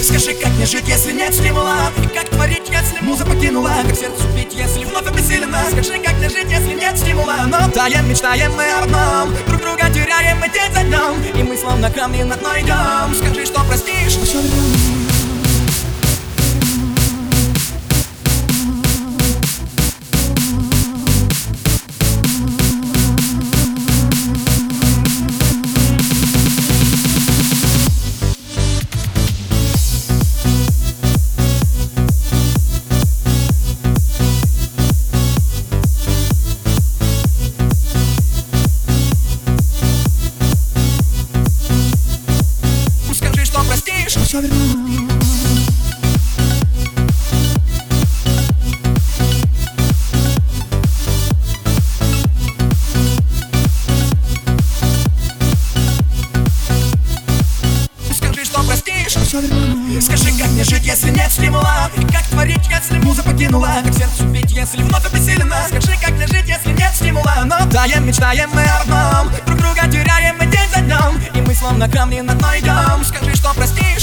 Скажи, как мне жить, если нет стимула? И как творить, если муза покинула? Как сердцу бить, если вновь обессилена? Скажи, как мне жить, если нет стимула? Но таем, мечтаем мы об одном, друг друга теряем мы день за днем, и мы словно камни на дно идем. Скажи, что простишь, но все вернем. Все верну. Скажи, что простишь, все верну. Скажи, как мне жить, если нет стимула? И как творить, если муза покинула? Как сердцу бить, если вновь обессилена? Скажи, как мне жить, если нет стимула? Но таем, мечтаем мы об одном, друг друга теряем мы день за днем, и мы словно камни на дно идем. Скажи, что простишь.